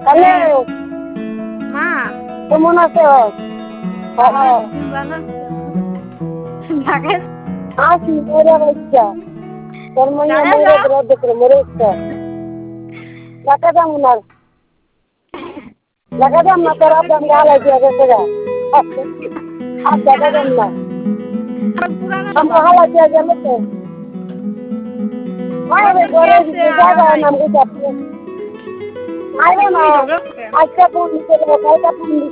Hello মা কেমন আছো? ঢাকায় আছি মরে বাচ্চা তোর মাইয়া ঢাকায় মরে যাও দেখে মরে ইচ্ছা টাকা দাম না টাকা দাম না তোর দাম গালাই দিয়ে গেছে গা আর টাকা দাম না পুরানো আমরা হালা দিয়ে গেলে তো আরে ঘরে আছে দিতে আমার জায়গা নাই নাম গুছাতে আরে না তুমি ঝগড়া করে আজকে ফোন দিতে কালকে ফোন